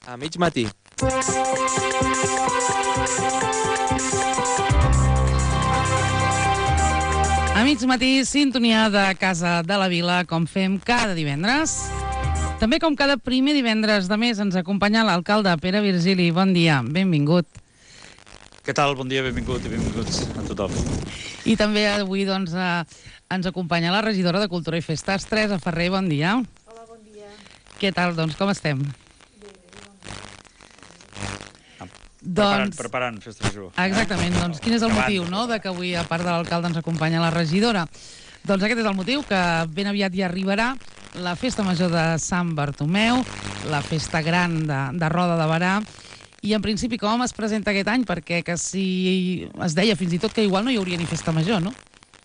A mig matí. A mig matí, sintonia de Casa de la Vila, com fem cada divendres. També com cada primer divendres de mes ens acompanya l'alcalde Pere Virgili. Bon dia, benvingut. Què tal? Bon dia, benvingut i benvinguts a tothom. I també avui doncs, ens acompanya la regidora de Cultura i Festes, Teresa Ferrer. Bon dia. Hola, bon dia. Què tal, doncs, com estem? Preparant Festa Major. Exactament, doncs quin és el motiu, no?, de que avui, a part de l'alcalde, ens acompanya la regidora? Doncs aquest és el motiu, que ben aviat hi arribarà la Festa Major de Sant Bartomeu, la Festa Gran de Roda de Berà, i en principi com es presenta aquest any? Perquè que si es deia fins i tot que igual no hi hauria ni Festa Major, no?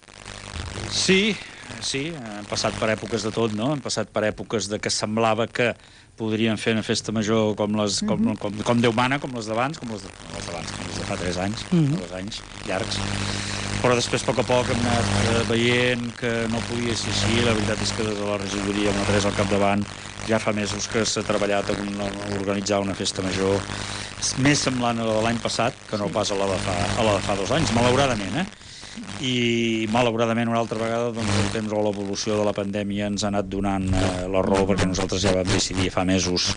Sí, hem passat per èpoques de tot, no? Hem passat per èpoques de que semblava que podrien fer una festa major com Déu mana, com les d'abans, com les de fa 3 anys, 2 anys llargs. Però després, a poc hem anat veient que no podia ser així. La veritat és que des de la regidoria, amb la Teresa al capdavant, ja fa mesos que s'ha treballat a organitzar una festa major més semblant a la de l'any passat que no pas a la de fa 2 anys, malauradament, I malauradament una altra vegada doncs, el temps o l'evolució de la pandèmia ens ha anat donant la raó, perquè nosaltres ja vam decidir fa mesos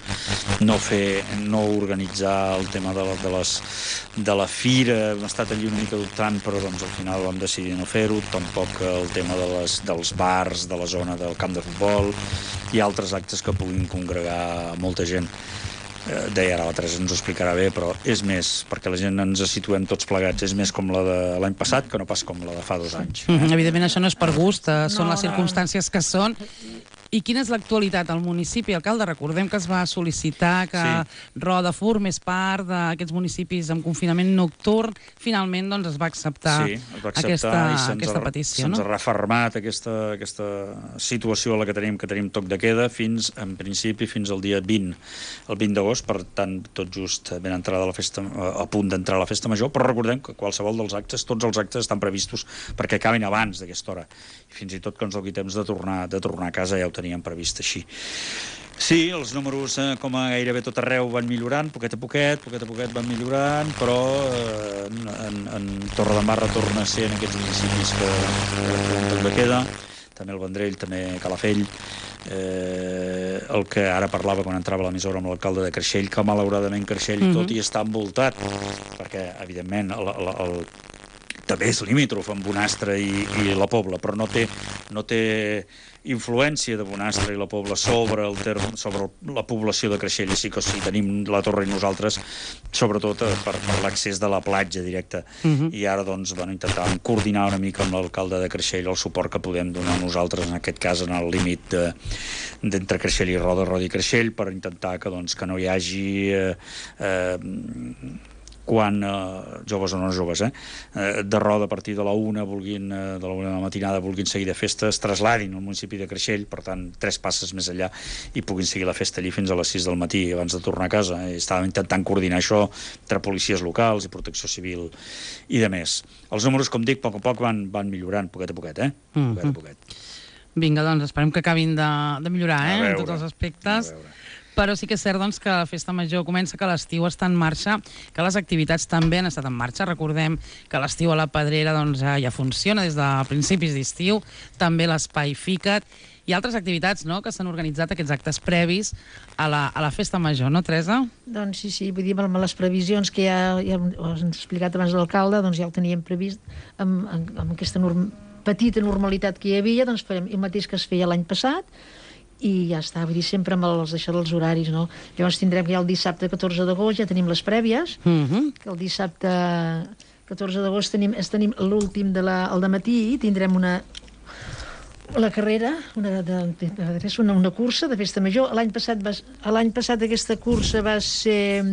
no organitzar el tema de la fira. Hem estat allí una mica dubtant, però doncs, al final vam decidir no fer-ho. Tampoc el tema dels bars, de la zona del camp de futbol i altres actes que puguin congregar molta gent. Deia ara la Teresa, ens ho explicarà bé, però és més, perquè la gent ens situem tots plegats, és més com la de l'any passat que no pas com la de fa 2 anys. Evidentment això no és per gust, són les circumstàncies que són. I quina és l'actualitat al municipi? Alcalde, recordem que es va sol·licitar que Roda formés part d'aquests municipis amb confinament nocturn. Finalment doncs, es va acceptar, aquesta petició. Se'ns ha refermat aquesta situació a la que tenim toc de queda en principi fins al dia 20, el 20 d'agost, per tant, tot just ben entrada la festa, a punt d'entrar a la festa major, però recordem que qualsevol dels actes, tots els actes estan previstos perquè acabin abans d'aquesta hora. I fins i tot que ens doni temps de tornar a casa ja ho teníem previst així. Sí, els números, com a gairebé tot arreu, van millorant, poquet a poquet van millorant, però en Torredembarra torna a ser en aquests municipis que toc de queda, també el Vendrell, també Calafell, el que ara parlava quan entrava a l'emissora amb l'alcalde de Creixell, que malauradament Creixell tot i està envoltat, perquè evidentment també és limítrof amb Bonastre i la Pobla, però no té influència de Bonastre i la Pobla sobre la població de Creixell, així que sí, tenim la Torre i nosaltres, sobretot per l'accés de la platja directa. I ara doncs intentant coordinar una mica amb l'alcalde de Creixell el suport que podem donar nosaltres, en aquest cas en el límit d'entre Creixell i Roda i Creixell, per intentar que no hi hagi quan joves o no joves, de Roda a partir de la 1 de la 1 de la matinada vulguin seguir de festa, es trasladin al municipi de Creixell, per tant 3 passes més allà, i puguin seguir la festa allí fins a les 6 del matí abans de tornar a casa. Estàvem intentant coordinar això entre policies locals i protecció civil i de més. Els números, com dic, a poc van millorant, poquet a poquet. Vinga, doncs esperem que acabin de millorar, en tots els aspectes. Però sí que és cert doncs, que la Festa Major comença, que l'estiu està en marxa, que les activitats també han estat en marxa. Recordem que l'estiu a la Pedrera doncs, ja funciona des de principis d'estiu, també l'Espai Fica't i altres activitats, no?, que s'han organitzat aquests actes previs a la Festa Major, no, Teresa? Doncs sí, vull dir, amb les previsions que ja us hem explicat abans l'alcalde, doncs ja ho teníem previst amb aquesta petita normalitat que hi havia, doncs farem el mateix que es feia l'any passat, i ja està, vull dir, sempre amb els horaris, no? Llavors tindrem que ja el dissabte 14 d'agost ja tenim les prèvies, que el dissabte 14 d'agost tenim l'últim al dematí i tindrem la carrera, una cursa de festa major. L'any passat aquesta cursa va ser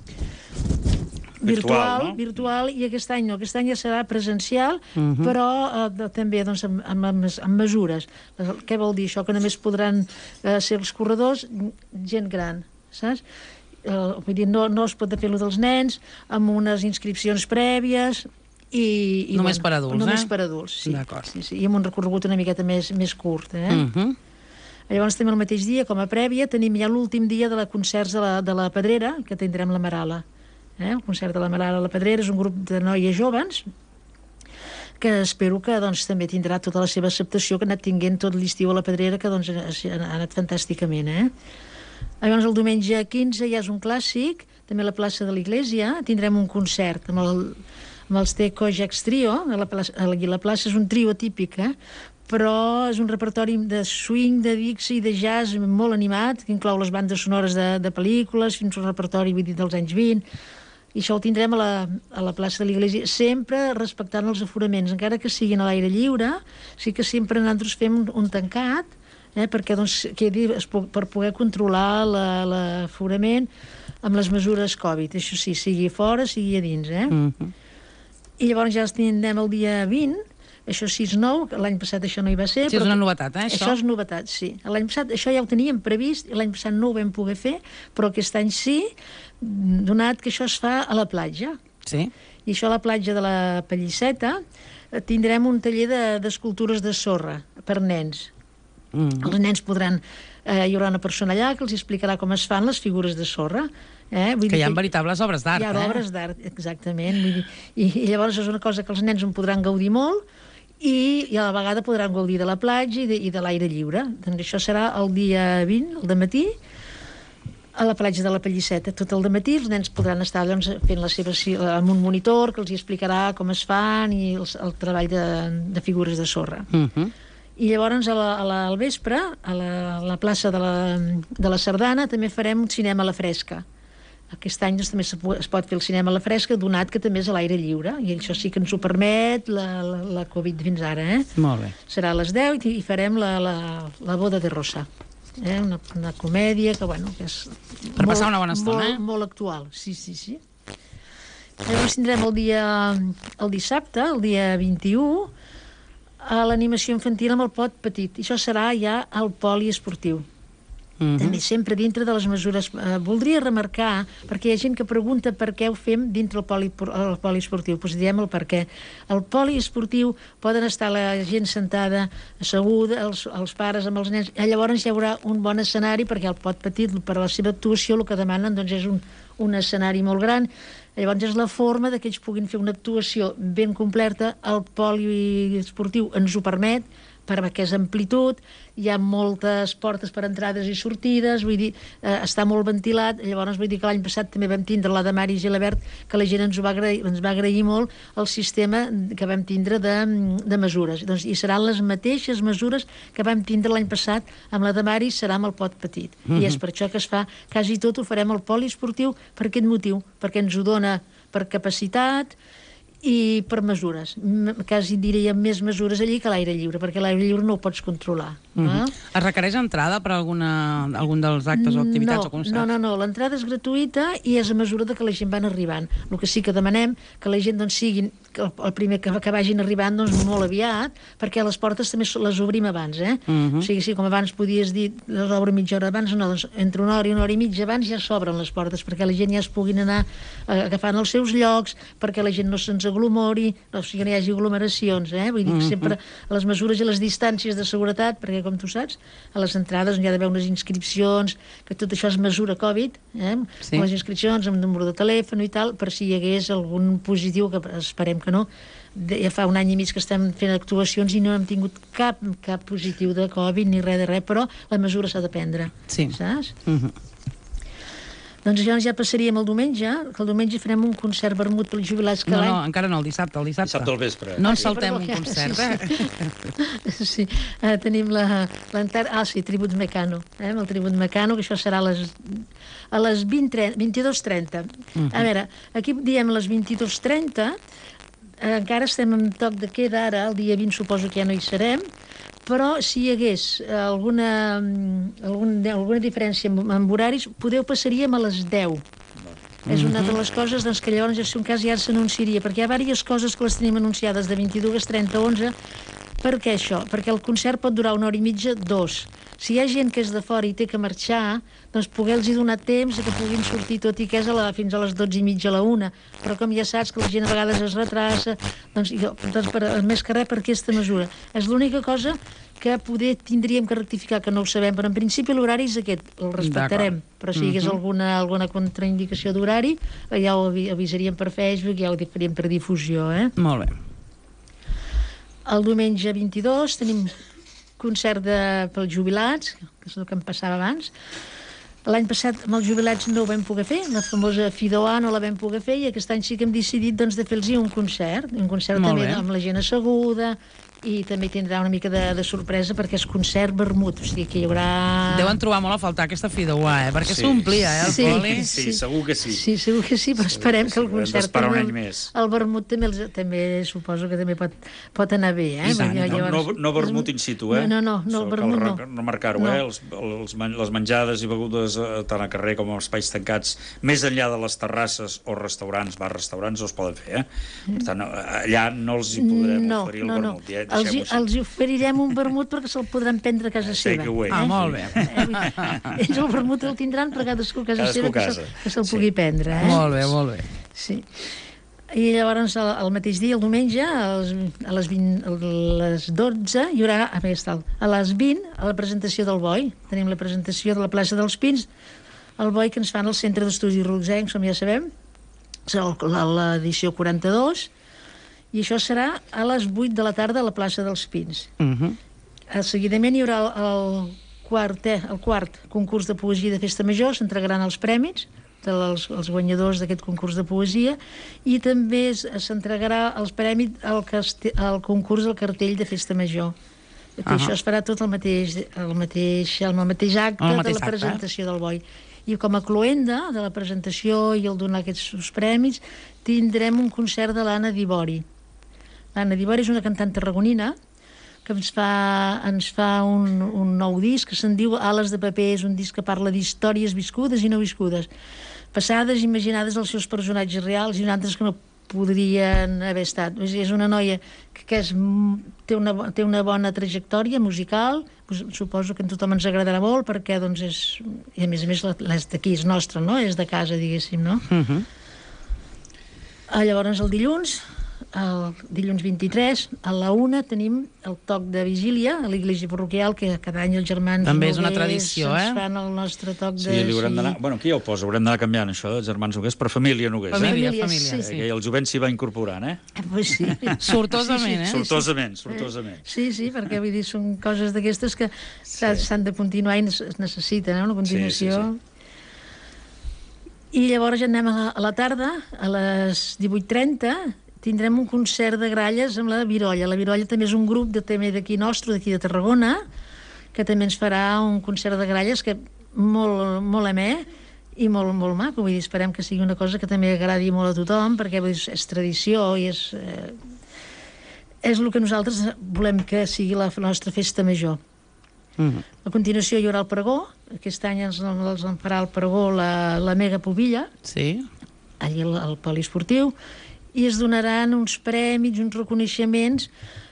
virtual, i aquest any no, aquest any ja serà presencial, però també doncs, amb mesures. Què vol dir això? Que només podran ser els corredors gent gran, saps? Vull dir, no es pot fer-lo dels nens, amb unes inscripcions prèvies, i només per adults, només per adults, sí. D'acord. Sí, i amb un recorregut una miqueta més curt, Llavors també el mateix dia, com a prèvia, tenim ja l'últim dia de concerts de la Pedrera, que tindrem la Marala. El concert de la Marala a la Pedrera és un grup de noies joves que espero que també tindrà tota la seva acceptació, que ha anat tinguent tot l'estiu a la Pedrera, que ha anat fantàsticament. Llavors el diumenge 15 ja és un clàssic, també a la plaça de l'Iglésia tindrem un concert amb els Teco Jax Trio. La plaça és un trio típic, però és un repertori de swing, de Dixie, de jazz molt animat, que inclou les bandes sonores de pel·lícules, fins un repertori dels anys 20, i això ho tindrem a la plaça de l'Iglésia, sempre respectant els aforaments, encara que siguin a l'aire lliure. Sí que sempre nosaltres fem un tancat, perquè quedi per poder controlar l'aforament amb les mesures Covid. Això sí, sigui fora, sigui a dins. I llavors ja tindrem el dia 20. Això sí és nou, l'any passat això no hi va ser. Sí, és una novetat, això? Això és novetat, sí. L'any passat això ja ho teníem previst, i l'any passat no ho vam poder fer, però aquest any sí, donat que això es fa a la platja. Sí. I això a la platja de la Pelliceta tindrem un taller d'escultures de sorra per nens. Els nens podran... hi haurà una persona allà que els explicarà com es fan les figures de sorra. Que hi ha veritables obres d'art. Hi ha obres d'art, exactament. I llavors és una cosa que els nens en podran gaudir molt, i a la vegada podran gaudir de la platja i de l'aire lliure. Doncs això serà el dia 20, el dematí, a la platja de la Pelliceta, tot el dematí. Els nens podran estar fent amb un monitor que els explicarà com es fan i el treball de figures de sorra. I llavors al vespre, a la plaça de la Sardana, també farem un cinema a la fresca. Aquest any també es pot fer el cinema a la fresca, donat que també és a l'aire lliure, i això sí que ens ho permet la Covid fins ara. Molt bé. Serà a les 10 i farem la boda de Rosa. Una comèdia que, que és... Per passar una bona estona, molt actual, sí. Llavors tindrem el dissabte, el dia 21, a l'animació infantil amb el pot petit. Això serà ja al poliesportiu. També sempre dintre de les mesures. Voldria remarcar, perquè hi ha gent que pregunta per què ho fem dintre el poliesportiu. Doncs diem el per què. Al poliesportiu poden estar la gent sentada, asseguda, els pares amb els nens. Llavors hi haurà un bon escenari, perquè el pot petit, per a la seva actuació, el que demanen és un escenari molt gran. Llavors és la forma que ells puguin fer una actuació ben completa. El poliesportiu ens ho permet, perquè és amplitud, hi ha moltes portes per entrades i sortides, vull dir, està molt ventilat. Llavors vull dir que l'any passat també vam tindre la Damaris i Gilabert, que la gent ens va agrair molt el sistema que vam tindre de mesures. I seran les mateixes mesures que vam tindre l'any passat amb la Damaris, serà amb el pot petit. I és per això que es fa, quasi tot ho farem al poliesportiu per aquest motiu, perquè ens ho dona per capacitat i per mesures. Quasi diria més mesures allí que a l'aire lliure, perquè l'aire lliure no ho pots controlar. Es requereix entrada per algun dels actes o activitats o concerts? No, l'entrada és gratuïta i és a mesura que la gent van arribant. El que sí que demanem que la gent siguin, el primer que vagin arribant molt aviat, perquè les portes també les obrim abans. O sigui, com abans podies dir les obres mitja hora abans, no, entre una hora i mitja abans ja s'obren les portes, perquè la gent ja es puguin anar agafant els seus llocs, perquè la gent no se'ns aglomori, o sigui, no hi hagi aglomeracions. Vull dir que sempre les mesures i les distàncies de seguretat, perquè com tu saps, a les entrades hi ha d'haver unes inscripcions, que tot això és mesura Covid, les inscripcions amb número de telèfon i tal, per si hi hagués algun positiu, que esperem que no. Ja fa un any i mig que estem fent actuacions i no hem tingut cap positiu de Covid ni res de res, però la mesura s'ha de prendre, saps? Doncs llavors ja passaríem el diumenge, que el diumenge farem un concert vermut pels jubilats que l'any... No, encara no, el dissabte. Dissabte al vespre. No ens saltem un concert, Sí, tenim Tribut Mecano, el Tribut Mecano, que això serà a les 22:30. A veure, aquí diem a les 22:30, encara estem en toc de queda ara, el dia 20 suposo que ja no hi serem, però si hi hagués alguna diferència amb horaris, passaríem a les 10. És una de les coses que llavors, si un cas, ja s'anunciaria, perquè hi ha diverses coses que les tenim anunciades de 22:30 a 11, Per què això? Perquè el concert pot durar 1 hora i mitja, 2. Si hi ha gent que és de fora i té que marxar, doncs poder-los donar temps que puguin sortir tot i que és fins a les 12:30 a la 1. Però com ja saps que la gent a vegades es retrasa, doncs més que res per aquesta mesura. És l'única cosa que poder tindríem que rectificar, que no ho sabem, però en principi l'horari és aquest, el respectarem. Però si hi hagués alguna contraindicació d'horari, ja ho avisaríem per Facebook, ja ho faríem per difusió. Molt bé. El diumenge 22 tenim concert pels jubilats, que és el que em passava abans. L'any passat amb els jubilats no ho vam poder fer, la famosa Fidoa no la vam poder fer, i aquest any sí que hem decidit de fer-los un concert també amb la gent asseguda, i també tindrà una mica de sorpresa perquè és concert vermut, o sigui que hi haurà... Deuen trobar molt a faltar aquesta Fidoa, perquè s'omplia, el poli. Sí, segur que sí. Sí, segur que sí, però esperem que el concert... D'esperar un any més. El vermut també suposo que també pot anar bé, No vermut in situ, No, vermut no. Cal remarcar-ho, les menjades i begudes tant al carrer com als espais tancats, més enllà de les terrasses o restaurants, bars-restaurants, no es poden fer, Per tant, allà no els hi podrem oferir el vermut, Els oferirem un vermut perquè se'l podran prendre a casa seva. Molt bé. Ells el vermut el tindran per cadascú a casa seva que se'l pugui prendre. Molt bé. Sí. I llavors el mateix dia, el diumenge, a les 12, hi haurà, a les 20, a la presentació del boi. Tenim la presentació de la plaça dels Pins, el boi que ens fan al Centre d'Estudis Rogencs, com ja sabem, serà l'edició 42, i això serà a les 8 de la tarda a la plaça dels Pins. Seguidament hi haurà el quart concurs de poesia de Festa Major, s'entregaran els prèmits dels guanyadors d'aquest concurs de poesia, i també s'entregarà els prèmits al concurs del cartell de Festa Major. Això es farà tot el mateix acte de la presentació del boi. I com a cloenda de la presentació i el donar aquests premis, tindrem un concert de l'Anna Dibori. L'Anna Dibori és una cantant tarragonina que ens fa un nou disc que se'n diu Ales de paper. És un disc que parla d'històries viscudes i no viscudes, passades i imaginades dels seus personatges reals i altres que no podrien haver estat. És una noia que té una bona trajectòria musical, suposo que a tothom ens agradarà molt perquè i a més és d'aquí, és nostra, no? És de casa, diguéssim, no? Llavors el dilluns 23, a la 1 tenim el toc de vigília a l'església parroquial, que cada any els germans també és una tradició, ens fan el nostre toc de... Sí, li haurem d'anar... Bueno, aquí ja ho posa, haurem d'anar canviant això dels germans Nogués per família Nogués, Família, sí. El jovent s'hi va incorporant, Pues sí. Sortosament, Sortosament. Sí, perquè vull dir, són coses d'aquestes que s'han de continuar i es necessiten, una continuació... I llavors ja anem a la tarda, a les 18:30, tindrem un concert de gralles amb la Virolla. La Virolla també és un grup també d'aquí nostre, d'aquí de Tarragona, que també ens farà un concert de gralles que molt amè i molt maco. Vull dir, esperem que sigui una cosa que també agradi molt a tothom, perquè és tradició i és el que nosaltres volem que sigui la nostra festa major. A continuació hi haurà el pregó. Aquest any els en farà el pregó la Mega Pobilla, allà al poliesportiu, i es donaran uns prèmits, uns reconeixements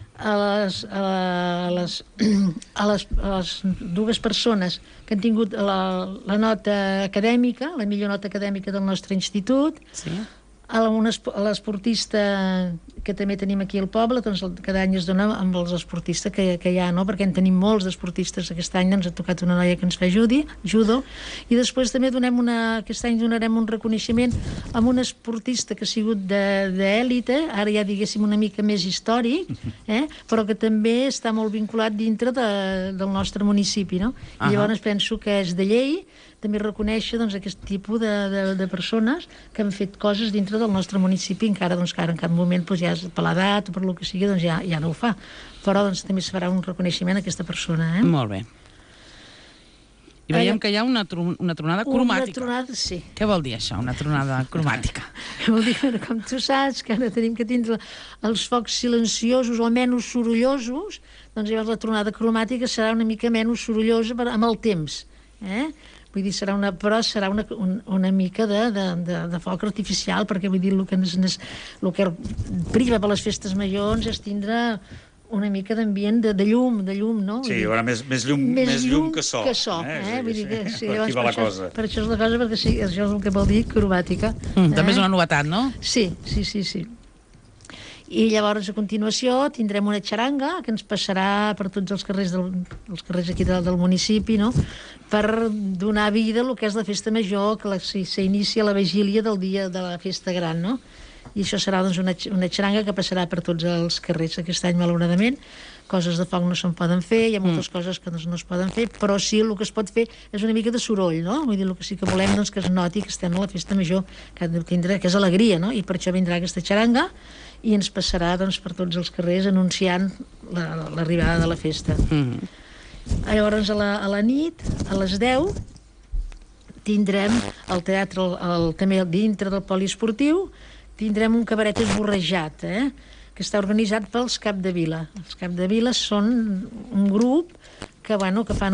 a les dues persones que han tingut la nota acadèmica, la millor nota acadèmica del nostre institut, a l'esportista que també tenim aquí al poble, doncs cada any es dona amb els esportistes que hi ha, no? Perquè en tenim molts d'esportistes. Aquest any ens ha tocat una noia que ens fa judo, i després també aquest any donarem un reconeixement a un esportista que ha sigut d'èlite, ara ja diguéssim una mica més històric, però que també està molt vinculat dintre del nostre municipi, no? I llavors penso que és de llei també reconèixer aquest tipus de persones que han fet coses dintre del nostre municipi, encara que en cap moment ja per l'edat o per el que sigui ja no ho fa, però també es farà un reconeixement a aquesta persona. Molt bé. I veiem que hi ha una tronada cromàtica. Una tronada, sí. Què vol dir això, una tronada cromàtica? Vol dir que, com tu saps, que ara tenim que tindre els focs silenciosos o menys sorollosos, doncs llavors la tronada cromàtica serà una mica menys sorollosa amb el temps. Vull dir, serà una mica de foc artificial, perquè vull dir, el que priva per les festes majors és tindre una mica d'ambient de llum, no? Sí, hi haurà més llum que so. Vull dir que, per aquí va la cosa. Per això és la cosa, perquè sí, això és el que vol dir cromàtica. També és una novetat, no? Sí. I llavors, a continuació, tindrem una xaranga que ens passarà per tots els carrers aquí del municipi, no?, per donar vida al que és la festa major, que s'inicia la vigília del dia de la festa gran, no? I això serà doncs, una xaranga que passarà per tots els carrers. Aquest any, malauradament, coses de foc no se'n poden fer, hi ha moltes coses que no es poden fer, però sí, el que es pot fer és una mica de soroll, no? Vull dir, el que sí que volem doncs, que es noti que estem a la festa major, que és alegria, no? I per això vindrà aquesta xaranga i ens passarà doncs, per tots els carrers anunciant l'arribada de la festa. Llavors, a la nit, a les 10, tindrem el teatre, també dintre del poliesportiu, tindrem un cabaret esborrejat, que està organitzat pels Capdevila. Els Capdevila són un grup que fan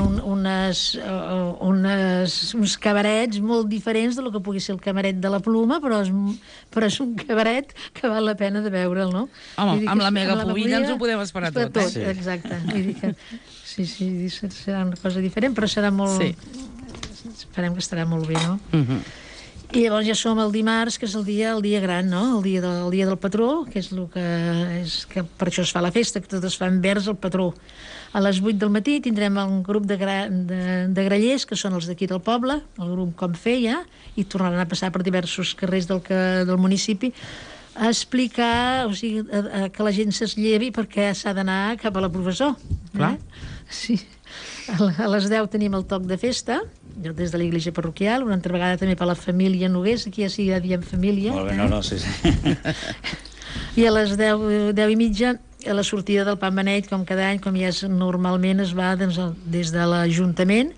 uns cabarets molt diferents del que pugui ser el cabaret de la Pluma, però és un cabaret que val la pena de veure'l, no? Home, amb la Megapovilla ens ho podem esperar tot. Sí. Exacte. Sí, serà una cosa diferent, però serà molt... Esperem que estarà molt bé, no? I llavors ja som el dimarts, que és el dia gran, no? El dia del patró, que és el que per això es fa la festa, que tot es fa envers el patró. A les 8 del matí tindrem un grup de grallers, que són els d'aquí del poble, el grup Com Feia, i tornaran a passar per diversos carrers del municipi a explicar, o sigui, que la gent s'esllevi perquè s'ha d'anar cap a la professó. Clar. Sí. A les 10 tenim el toc de festa, des de l'església parroquial, una altra vegada també per la família Nogués, aquí ja diem família. Molt bé, sí. I a les 10 i mitja, a la sortida del Pan Beneit, com cada any, com ja normalment es va des de l'Ajuntament,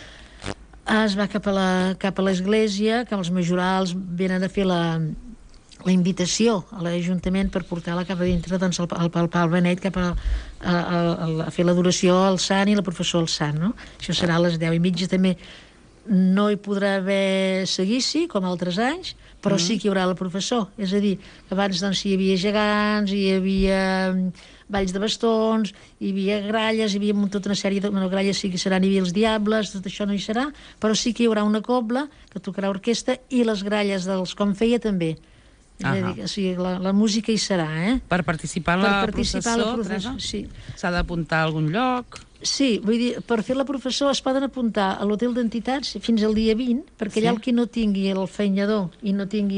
es va cap a l'església, que els majorals venen a fer la invitació a l'Ajuntament per portar-la cap a dintre al Pan Beneit, cap a fer l'adoració al Sant i la professó al Sant, no? Això serà a les 10 i mitja. També no hi podrà haver seguici, com altres anys, però sí que hi haurà la professó. És a dir, abans hi havia gegants, hi havia balls de bastons, hi havia gralles, hi havia tota una sèrie de... Bueno, gralles sí que seran, hi havia els diables, tot això no hi serà, però sí que hi haurà una cobla que tocarà orquestra i les gralles dels Com Feia també. És a dir, o sigui, la música hi serà, Per participar en la processó, sí. S'ha d'apuntar a algun lloc? Sí, vull dir, per fer la professó es poden apuntar a l'hotel d'entitats fins al dia 20, perquè allà el que no tingui el fenyador i no tingui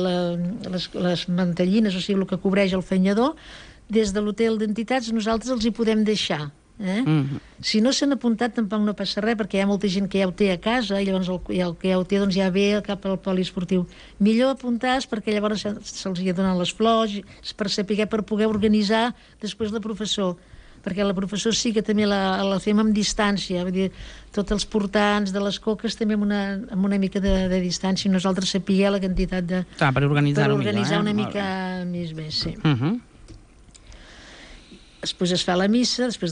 les mantellines, o sigui, el que cobreix el fenyador, des de l'hotel d'entitats nosaltres els hi podem deixar. Si no s'han apuntat tampoc no passa res, perquè hi ha molta gent que ja ho té a casa i llavors el que ja ho té doncs ja ve cap al poliesportiu. Millor apuntar-se perquè llavors se'ls hi donen les flors per poder organitzar després la professó, perquè la professó sí que també la fem amb distància, vull dir, tots els portants de les coques també amb una mica de distància, i nosaltres sapiguem la quantitat de... Per organitzar-ho millor, una mica més bé, sí. Després es fa la missa, després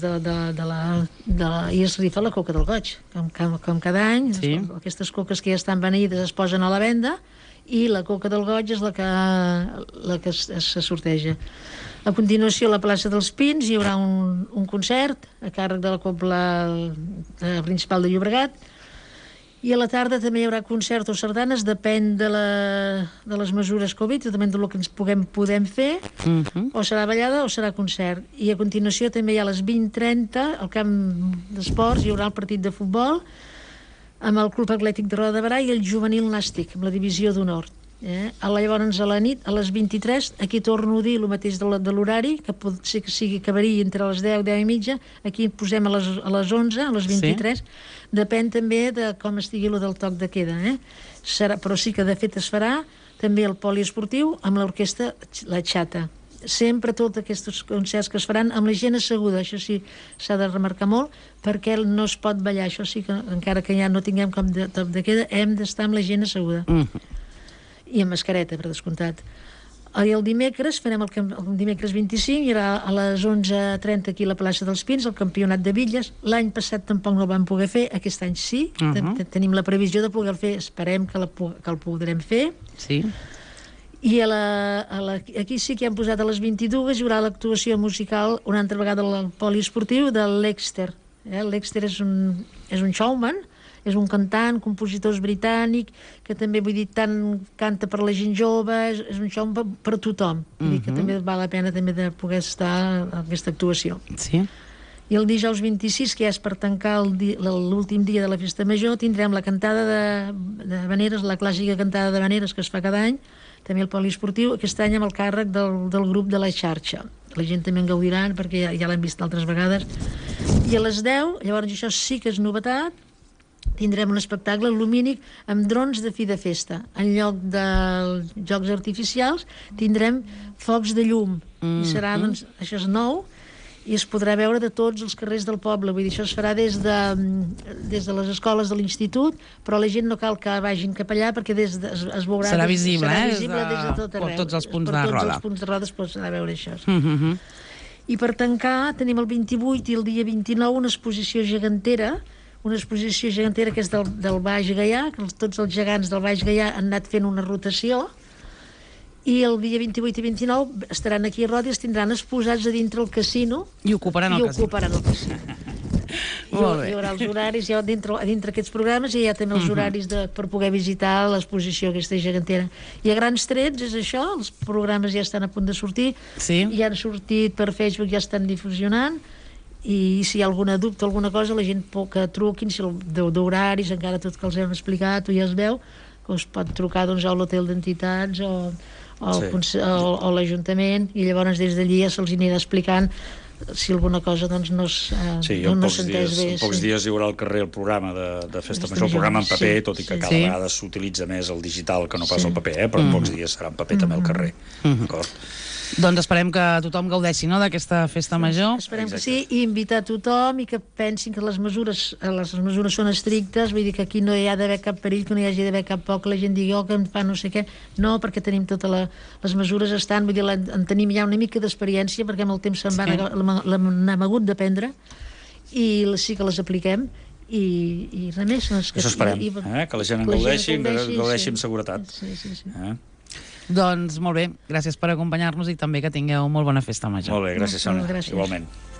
i es rifa la coca del goig, com cada any. Sí. Aquestes coques que ja estan beneïdes es posen a la venda i la coca del goig és la que se sorteja. A continuació, a la plaça dels Pins hi haurà un concert a càrrec de la Cobla Principal de Llobregat, i a la tarda també hi haurà concert o sardanes, depèn de les mesures Covid, depèn del que ens podem fer, o serà ballada o serà concert. I a continuació també hi ha a les 20:30 al camp d'esports hi haurà el partit de futbol amb el Club Atlètic de Roda de Berà i el Juvenil Nàstic, amb la divisió d'honor. Llavors a la nit, a les 23, aquí torno a dir el mateix de l'horari, que pot ser que acabaria entre les 10 i 10:30, aquí posem a les 11, a les 23, depèn també de com estigui el del toc de queda, però sí que de fet es farà també el poliesportiu amb l'orquestra La Xata. Sempre tots aquests concerts que es faran amb la gent asseguda, això sí s'ha de remarcar molt, perquè no es pot ballar, això sí que encara que ja no tinguem cap toc de queda, hem d'estar amb la gent asseguda. I amb mascareta, per descomptat. I el dimecres, farem el dimecres 25, hi haurà a les 11:30 aquí a la plaça dels Pins, el campionat de bitlles. L'any passat tampoc no el vam poder fer, aquest any sí. Tenim la previsió de poder-lo fer, esperem que el podrem fer. Sí. I aquí sí que hem posat a les 22, hi haurà l'actuació musical una altra vegada al poliesportiu de l'Exter. L'Exter és un showman, és un cantant, compositor britànic, que també, vull dir, tant canta per la gent jove, és un showman per tothom. Vull dir que també val la pena també de poder estar a aquesta actuació. Sí. I el dijous 26, que ja és per tancar l'últim dia de la Festa Major, tindrem la cantada de Veneres, la clàssica cantada de Veneres que es fa cada any, també el poliesportiu, aquest any amb el càrrec del grup de la xarxa. La gent també en gaudiran perquè ja l'hem vist altres vegades. I a les 10, llavors això sí que és novetat, tindrem un espectacle lumínic amb drons de fi de festa. En lloc dels jocs artificials tindrem focs de llum. I serà, doncs, això és nou, i es podrà veure de tots els carrers del poble. Vull dir, això es farà des de les escoles de l'institut, però la gent no cal que vagin cap allà perquè es veurà... Serà visible, des de tot arreu. Per tots els punts de roda. Per tots els punts de roda es podrà veure això. I per tancar tenim el 28 i el dia 29 una exposició gegantera que és del Baix Gaià, que tots els gegants del Baix Gaià han anat fent una rotació, i el dia 28 i 29 estaran aquí a Rodi, es tindran exposats a dintre el casino i ocuparan el casino. Hi haurà els horaris, a dintre aquests programes hi ha també els horaris per poder visitar l'exposició aquesta gegantera. I a grans trets és això, els programes ja estan a punt de sortir, ja han sortit per Facebook, ja estan difusionant, i si hi ha alguna dubte, alguna cosa, la gent que truquin, si d'horaris, encara tot que els hem explicat, o ja es veu, que us pot trucar doncs, a l'hotel d'entitats o l'Ajuntament, i llavors des d'allí ja se'ls anirà explicant si alguna cosa doncs, no s'entès bé. En pocs dies hi haurà al carrer el programa de Festa Major, el programa en paper, tot i que cada vegada s'utilitza més el digital que no pas el paper, però en pocs dies serà en paper també al carrer. D'acord? Doncs esperem que tothom gaudeixi d'aquesta Festa Major. Esperem que sí, i invitar a tothom i que pensin que les mesures són estrictes, vull dir que aquí no hi ha d'haver cap perill, que no hi hagi d'haver cap por, que la gent digui que em fa no sé què. No, perquè tenim totes les mesures estan, vull dir, en tenim ja una mica d'experiència, perquè amb el temps l'hem hagut d'aprendre, i sí que les apliquem, i res més. Això esperem, que la gent en gaudeixi amb seguretat. Doncs molt bé, gràcies per acompanyar-nos i també que tingueu molt bona Festa Major. Molt bé, gràcies, Sònia. Igualment.